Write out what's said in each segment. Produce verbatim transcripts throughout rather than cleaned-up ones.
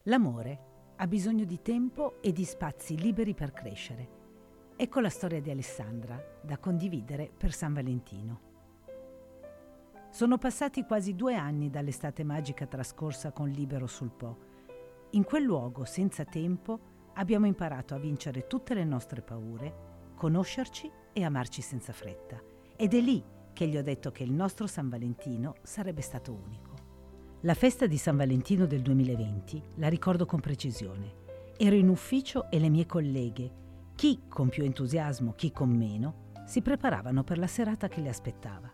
L'amore ha bisogno di tempo e di spazi liberi per crescere. Ecco la storia di Alessandra, da condividere per San Valentino. Sono passati quasi due anni dall'estate magica trascorsa con Libero sul Po. In quel luogo, senza tempo, abbiamo imparato a vincere tutte le nostre paure, conoscerci e amarci senza fretta. Ed è lì che gli ho detto che il nostro San Valentino sarebbe stato unico. La festa di San Valentino del duemilaventi la ricordo con precisione. Ero in ufficio e le mie colleghe, chi con più entusiasmo, chi con meno, si preparavano per la serata che le aspettava.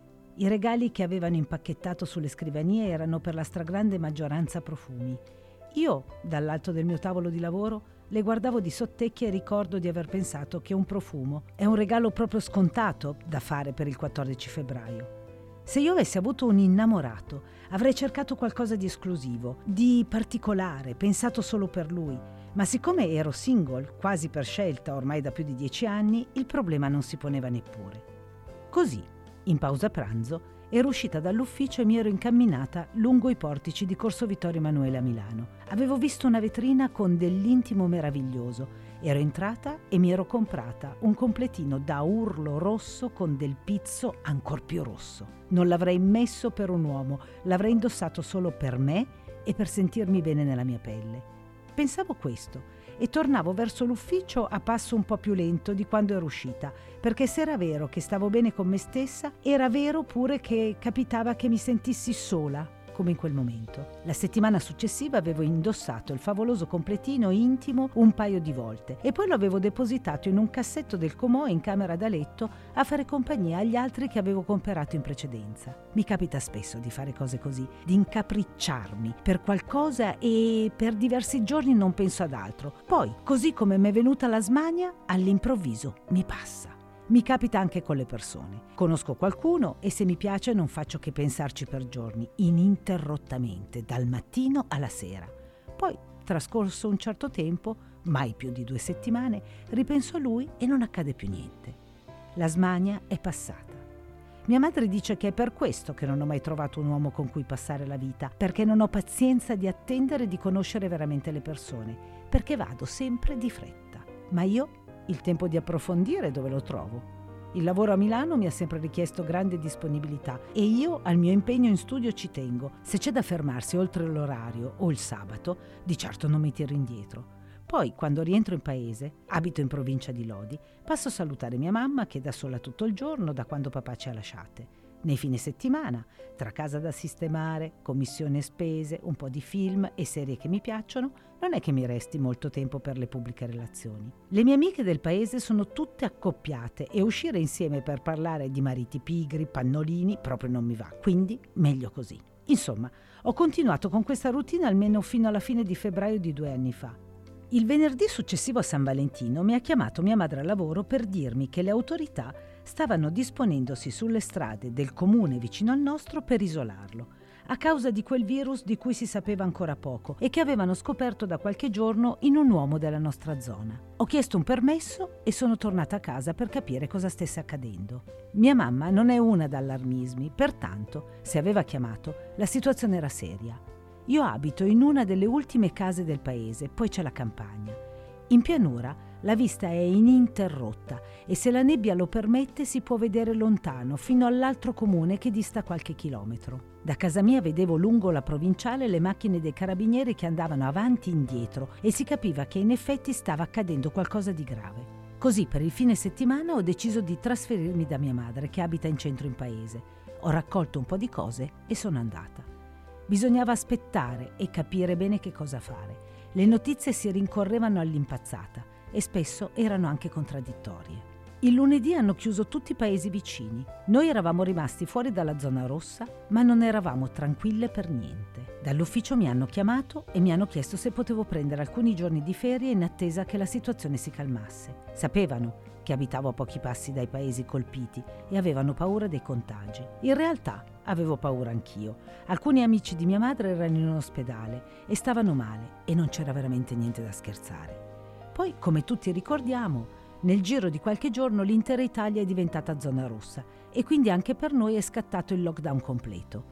I regali che avevano impacchettato sulle scrivanie erano per la stragrande maggioranza profumi. Io, dall'alto del mio tavolo di lavoro, le guardavo di sottecchi e ricordo di aver pensato che un profumo è un regalo proprio scontato da fare per il quattordici febbraio. Se io avessi avuto un innamorato, avrei cercato qualcosa di esclusivo, di particolare, pensato solo per lui. Ma siccome ero single, quasi per scelta, ormai da più di dieci anni, il problema non si poneva neppure. Così, in pausa pranzo, ero uscita dall'ufficio e mi ero incamminata lungo i portici di Corso Vittorio Emanuele a Milano. Avevo visto una vetrina con dell'intimo meraviglioso. Ero entrata e mi ero comprata un completino da urlo rosso con del pizzo ancor più rosso. Non l'avrei messo per un uomo, l'avrei indossato solo per me e per sentirmi bene nella mia pelle. Pensavo questo e tornavo verso l'ufficio a passo un po' più lento di quando ero uscita, perché se era vero che stavo bene con me stessa, era vero pure che capitava che mi sentissi sola, come in quel momento. La settimana successiva avevo indossato il favoloso completino intimo un paio di volte e poi lo avevo depositato in un cassetto del comò in camera da letto a fare compagnia agli altri che avevo comperato in precedenza. Mi capita spesso di fare cose così, di incapricciarmi per qualcosa e per diversi giorni non penso ad altro. Poi, così come mi è venuta la smania, all'improvviso mi passa. Mi capita anche con le persone. Conosco qualcuno e se mi piace non faccio che pensarci per giorni, ininterrottamente, dal mattino alla sera. Poi, trascorso un certo tempo, mai più di due settimane, ripenso a lui e non accade più niente. La smania è passata. Mia madre dice che è per questo che non ho mai trovato un uomo con cui passare la vita, perché non ho pazienza di attendere di conoscere veramente le persone, perché vado sempre di fretta. Ma io il tempo di approfondire dove lo trovo? Il lavoro a Milano mi ha sempre richiesto grande disponibilità e io al mio impegno in studio ci tengo. Se c'è da fermarsi oltre l'orario o il sabato, di certo non mi tiro indietro. Poi, quando rientro in paese, abito in provincia di Lodi, passo a salutare mia mamma che è da sola tutto il giorno da quando papà ci ha lasciate. Nei fine settimana, tra casa da sistemare, commissione e spese, un po' di film e serie che mi piacciono, non è che mi resti molto tempo per le pubbliche relazioni. Le mie amiche del paese sono tutte accoppiate e uscire insieme per parlare di mariti pigri, pannolini, proprio non mi va, quindi meglio così. Insomma, ho continuato con questa routine almeno fino alla fine di febbraio di due anni fa. Il venerdì successivo a San Valentino mi ha chiamato mia madre al lavoro per dirmi che le autorità stavano disponendosi sulle strade del comune vicino al nostro per isolarlo, a causa di quel virus di cui si sapeva ancora poco e che avevano scoperto da qualche giorno in un uomo della nostra zona. Ho chiesto un permesso e sono tornata a casa per capire cosa stesse accadendo. Mia mamma non è una da allarmismi, pertanto, se aveva chiamato, la situazione era seria. Io abito in una delle ultime case del paese, poi c'è la campagna. In pianura la vista è ininterrotta e se la nebbia lo permette si può vedere lontano fino all'altro comune che dista qualche chilometro. Da casa mia vedevo lungo la provinciale le macchine dei carabinieri che andavano avanti e indietro e si capiva che in effetti stava accadendo qualcosa di grave. Così per il fine settimana ho deciso di trasferirmi da mia madre che abita in centro in paese. Ho raccolto un po' di cose e sono andata. Bisognava aspettare e capire bene che cosa fare. Le notizie si rincorrevano all'impazzata e spesso erano anche contraddittorie. Il lunedì hanno chiuso tutti i paesi vicini. Noi eravamo rimasti fuori dalla zona rossa, ma non eravamo tranquille per niente. Dall'ufficio mi hanno chiamato e mi hanno chiesto se potevo prendere alcuni giorni di ferie in attesa che la situazione si calmasse. Sapevano che abitavo a pochi passi dai paesi colpiti e avevano paura dei contagi. In realtà avevo paura anch'io. Alcuni amici di mia madre erano in ospedale e stavano male e non c'era veramente niente da scherzare. Poi, come tutti ricordiamo, nel giro di qualche giorno l'intera Italia è diventata zona rossa e quindi anche per noi è scattato il lockdown completo.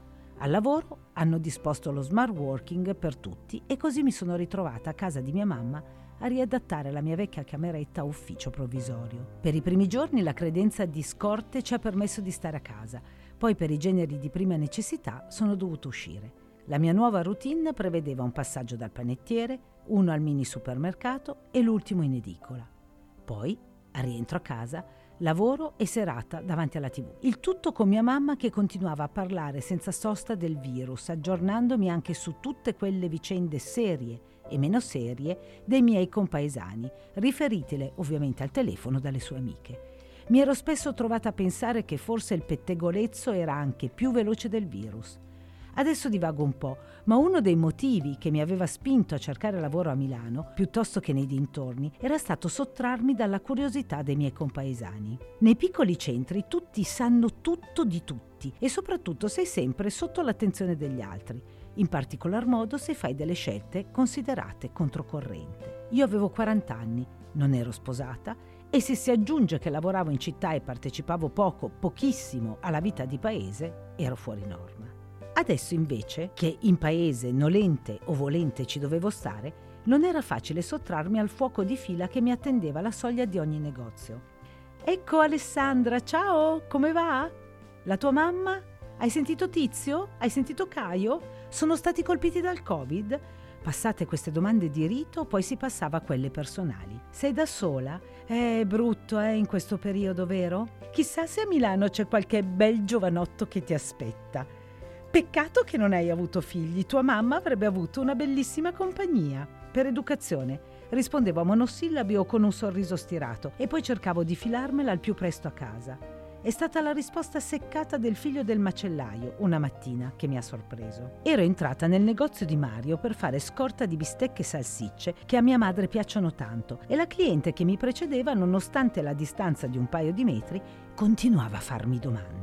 Al lavoro hanno disposto lo smart working per tutti e così mi sono ritrovata a casa di mia mamma a riadattare la mia vecchia cameretta a ufficio provvisorio. Per i primi giorni la credenza di scorte ci ha permesso di stare a casa, poi per i generi di prima necessità sono dovuto uscire. La mia nuova routine prevedeva un passaggio dal panettiere, uno al mini supermercato e l'ultimo in edicola. Poi, a rientro a casa, lavoro e serata davanti alla tivù. Il tutto con mia mamma che continuava a parlare senza sosta del virus, aggiornandomi anche su tutte quelle vicende serie e meno serie dei miei compaesani, riferitele ovviamente al telefono dalle sue amiche. Mi ero spesso trovata a pensare che forse il pettegolezzo era anche più veloce del virus. Adesso divago un po', ma uno dei motivi che mi aveva spinto a cercare lavoro a Milano, piuttosto che nei dintorni, era stato sottrarmi dalla curiosità dei miei compaesani. Nei piccoli centri tutti sanno tutto di tutti e soprattutto sei sempre sotto l'attenzione degli altri, in particolar modo se fai delle scelte considerate controcorrente. Io avevo quaranta anni, non ero sposata e se si aggiunge che lavoravo in città e partecipavo poco, pochissimo alla vita di paese, ero fuori norma. Adesso invece, che in paese nolente o volente ci dovevo stare, non era facile sottrarmi al fuoco di fila che mi attendeva alla soglia di ogni negozio. Ecco Alessandra, ciao, come va? La tua mamma? Hai sentito Tizio? Hai sentito Caio? Sono stati colpiti dal Covid? Passate queste domande di rito, poi si passava a quelle personali. Sei da sola? È brutto, eh, in questo periodo, vero? Chissà se a Milano c'è qualche bel giovanotto che ti aspetta. Peccato che non hai avuto figli, tua mamma avrebbe avuto una bellissima compagnia. Per educazione rispondevo a monosillabi o con un sorriso stirato e poi cercavo di filarmela al più presto a casa. È stata la risposta seccata del figlio del macellaio una mattina che mi ha sorpreso. Ero entrata nel negozio di Mario per fare scorta di bistecche e salsicce che a mia madre piacciono tanto e la cliente che mi precedeva, nonostante la distanza di un paio di metri, continuava a farmi domande.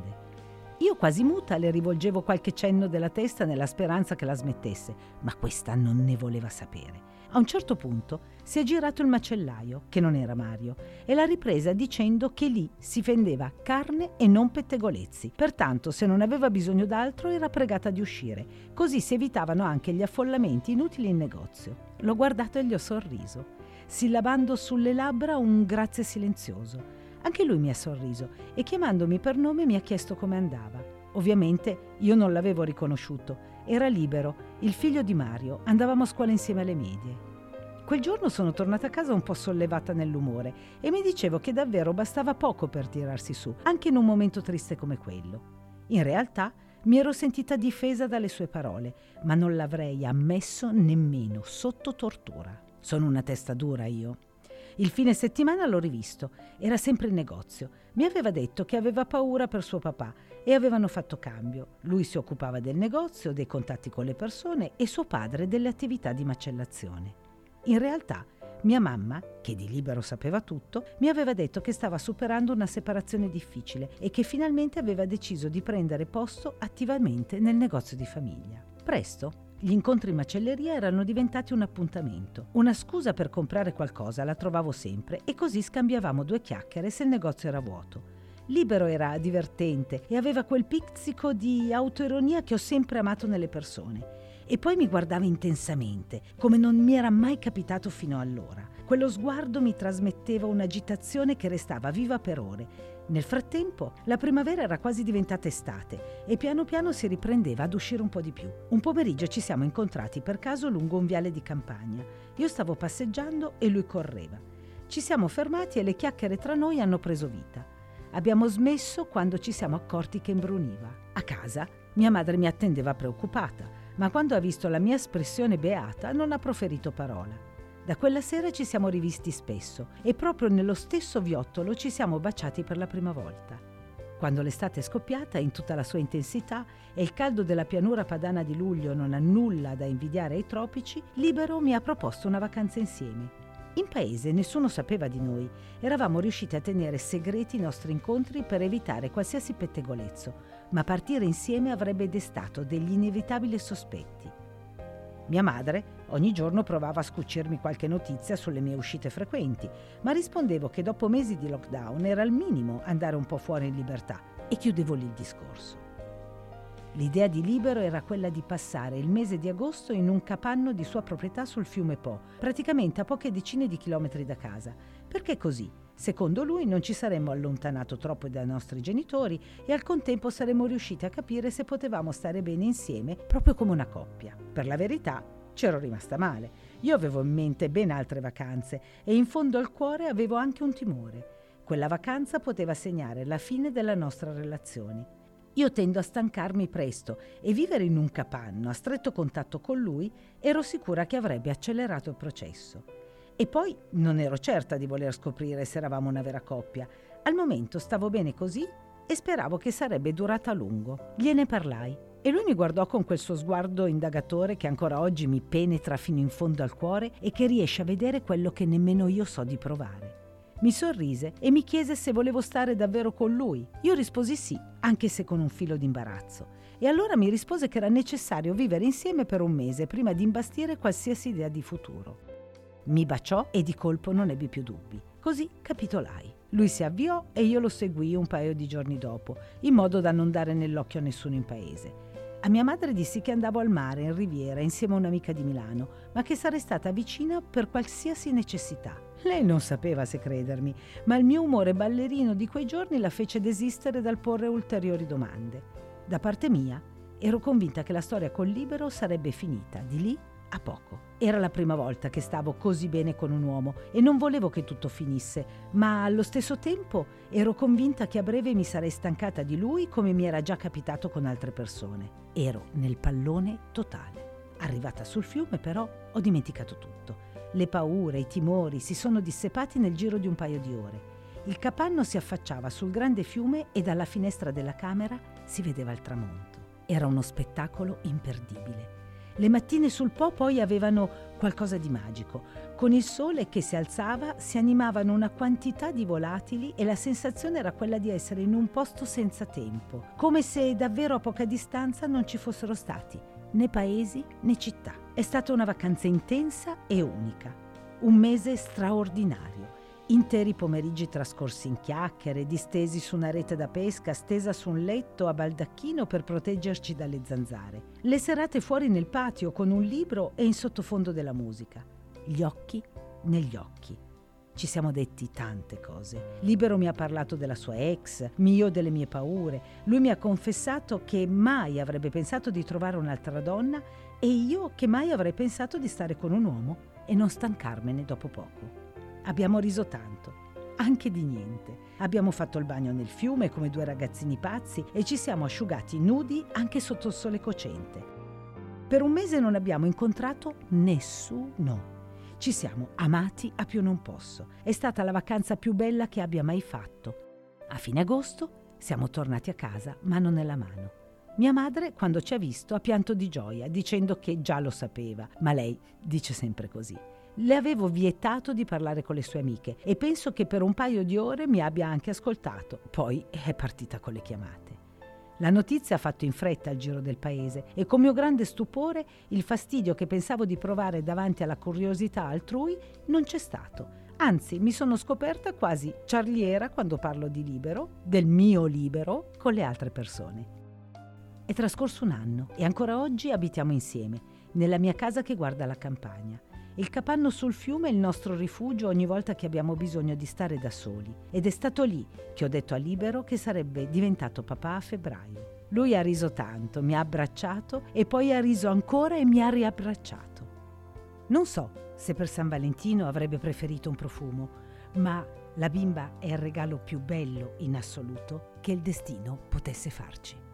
Io quasi muta le rivolgevo qualche cenno della testa nella speranza che la smettesse, ma questa non ne voleva sapere. A un certo punto si è girato il macellaio, che non era Mario, e l'ha ripresa dicendo che lì si vendeva carne e non pettegolezzi. Pertanto, se non aveva bisogno d'altro, era pregata di uscire. Così si evitavano anche gli affollamenti inutili in negozio. L'ho guardato e gli ho sorriso, sillabando sulle labbra un grazie silenzioso. Anche lui mi ha sorriso e chiamandomi per nome mi ha chiesto come andava. Ovviamente io non l'avevo riconosciuto. Era Libero, il figlio di Mario. Andavamo a scuola insieme alle medie. Quel giorno sono tornata a casa un po' sollevata nell'umore e mi dicevo che davvero bastava poco per tirarsi su, anche in un momento triste come quello. In realtà mi ero sentita difesa dalle sue parole, ma non l'avrei ammesso nemmeno sotto tortura. Sono una testa dura io. Il fine settimana l'ho rivisto, era sempre in negozio. Mi aveva detto che aveva paura per suo papà e avevano fatto cambio. Lui si occupava del negozio, dei contatti con le persone e suo padre delle attività di macellazione. In realtà, mia mamma, che di Libero sapeva tutto, mi aveva detto che stava superando una separazione difficile e che finalmente aveva deciso di prendere posto attivamente nel negozio di famiglia. Presto, gli incontri in macelleria erano diventati un appuntamento. Una scusa per comprare qualcosa la trovavo sempre e così scambiavamo due chiacchiere se il negozio era vuoto. Libero era divertente e aveva quel pizzico di autoironia che ho sempre amato nelle persone. E poi mi guardava intensamente, come non mi era mai capitato fino allora. Quello sguardo mi trasmetteva un'agitazione che restava viva per ore. Nel frattempo, la primavera era quasi diventata estate e piano piano si riprendeva ad uscire un po' di più. Un pomeriggio ci siamo incontrati per caso lungo un viale di campagna. Io stavo passeggiando e lui correva. Ci siamo fermati e le chiacchiere tra noi hanno preso vita. Abbiamo smesso quando ci siamo accorti che imbruniva. A casa, mia madre mi attendeva preoccupata, ma quando ha visto la mia espressione beata non ha proferito parola. Da quella sera ci siamo rivisti spesso e proprio nello stesso viottolo ci siamo baciati per la prima volta. Quando l'estate è scoppiata in tutta la sua intensità e il caldo della pianura padana di luglio non ha nulla da invidiare ai tropici, Libero mi ha proposto una vacanza insieme. In paese nessuno sapeva di noi, eravamo riusciti a tenere segreti i nostri incontri per evitare qualsiasi pettegolezzo, ma partire insieme avrebbe destato degli inevitabili sospetti. Mia madre ogni giorno provava a scucirmi qualche notizia sulle mie uscite frequenti, ma rispondevo che dopo mesi di lockdown era il minimo andare un po' fuori in libertà e chiudevo lì il discorso. L'idea di Libero era quella di passare il mese di agosto in un capanno di sua proprietà sul fiume Po, praticamente a poche decine di chilometri da casa, perché così, secondo lui, non ci saremmo allontanato troppo dai nostri genitori e al contempo saremmo riusciti a capire se potevamo stare bene insieme proprio come una coppia. Per la verità, c'ero rimasta male. Io avevo in mente ben altre vacanze e in fondo al cuore avevo anche un timore. Quella vacanza poteva segnare la fine della nostra relazione. Io tendo a stancarmi presto e vivere in un capanno a stretto contatto con lui ero sicura che avrebbe accelerato il processo. E poi non ero certa di voler scoprire se eravamo una vera coppia. Al momento stavo bene così e speravo che sarebbe durata a lungo. Gliene parlai e lui mi guardò con quel suo sguardo indagatore che ancora oggi mi penetra fino in fondo al cuore e che riesce a vedere quello che nemmeno io so di provare. Mi sorrise e mi chiese se volevo stare davvero con lui. Io risposi sì, anche se con un filo di imbarazzo. E allora mi rispose che era necessario vivere insieme per un mese prima di imbastire qualsiasi idea di futuro. Mi baciò e di colpo non ebbi più dubbi. Così capitolai. Lui si avviò e io lo seguii un paio di giorni dopo, in modo da non dare nell'occhio a nessuno in paese. A mia madre dissi che andavo al mare, in Riviera, insieme a un'amica di Milano, ma che sarei stata vicina per qualsiasi necessità. Lei non sapeva se credermi, ma il mio umore ballerino di quei giorni la fece desistere dal porre ulteriori domande. Da parte mia, ero convinta che la storia con Libero sarebbe finita di lì a poco. Era la prima volta che stavo così bene con un uomo e non volevo che tutto finisse, ma allo stesso tempo ero convinta che a breve mi sarei stancata di lui come mi era già capitato con altre persone. Ero nel pallone totale. Arrivata sul fiume, però, ho dimenticato tutto. Le paure, i timori si sono dissipati nel giro di un paio di ore. Il capanno si affacciava sul grande fiume e dalla finestra della camera si vedeva il tramonto. Era uno spettacolo imperdibile. Le mattine sul Po poi avevano qualcosa di magico. Con il sole che si alzava si animavano una quantità di volatili e la sensazione era quella di essere in un posto senza tempo, come se davvero a poca distanza non ci fossero stati né paesi né città. È stata una vacanza intensa e unica, un mese straordinario. Interi pomeriggi trascorsi in chiacchiere, distesi su una rete da pesca, stesa su un letto a baldacchino per proteggerci dalle zanzare. Le serate fuori nel patio con un libro e in sottofondo della musica. Gli occhi negli occhi. Ci siamo detti tante cose. Libero mi ha parlato della sua ex, io delle mie paure. Lui mi ha confessato che mai avrebbe pensato di trovare un'altra donna e io che mai avrei pensato di stare con un uomo e non stancarmene dopo poco. Abbiamo riso tanto, anche di niente. Abbiamo fatto il bagno nel fiume come due ragazzini pazzi e ci siamo asciugati nudi anche sotto il sole cocente. Per un mese non abbiamo incontrato nessuno. Ci siamo amati a più non posso. È stata la vacanza più bella che abbia mai fatto. A fine agosto siamo tornati a casa, mano nella mano. Mia madre, quando ci ha visto, ha pianto di gioia, dicendo che già lo sapeva, ma lei dice sempre così. Le avevo vietato di parlare con le sue amiche e penso che per un paio di ore mi abbia anche ascoltato. Poi è partita con le chiamate. La notizia ha fatto in fretta il giro del paese e con mio grande stupore il fastidio che pensavo di provare davanti alla curiosità altrui non c'è stato. Anzi, mi sono scoperta quasi ciarliera quando parlo di Libero, del mio Libero, con le altre persone. È trascorso un anno e ancora oggi abitiamo insieme, nella mia casa che guarda la campagna. Il capanno sul fiume è il nostro rifugio ogni volta che abbiamo bisogno di stare da soli. Ed è stato lì che ho detto a Libero che sarebbe diventato papà a febbraio. Lui ha riso tanto, mi ha abbracciato e poi ha riso ancora e mi ha riabbracciato. Non so se per San Valentino avrebbe preferito un profumo, ma la bimba è il regalo più bello in assoluto che il destino potesse farci.